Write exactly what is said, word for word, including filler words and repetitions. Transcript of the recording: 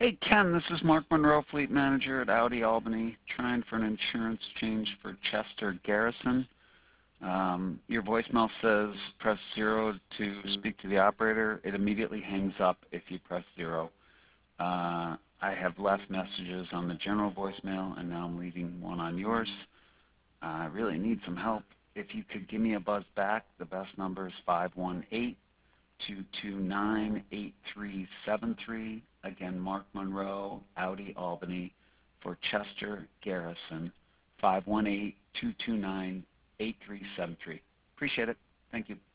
Hey Ken, this is Mark Monroe, Fleet Manager at Audi Albany, trying for an insurance change for Chester Garrison. Um, your voicemail says press zero to speak to the operator. It immediately hangs up if you press zero. Uh, I have left messages on the general voicemail, and now I'm leaving one on yours. I really need some help. If you could give me a buzz back, the best number is five one eight, two two nine, eight three seven three. Again, Mark Monroe, Audi Albany, for Chester Garrison, five one eight, two two nine, eight three seven three. Appreciate it. Thank you.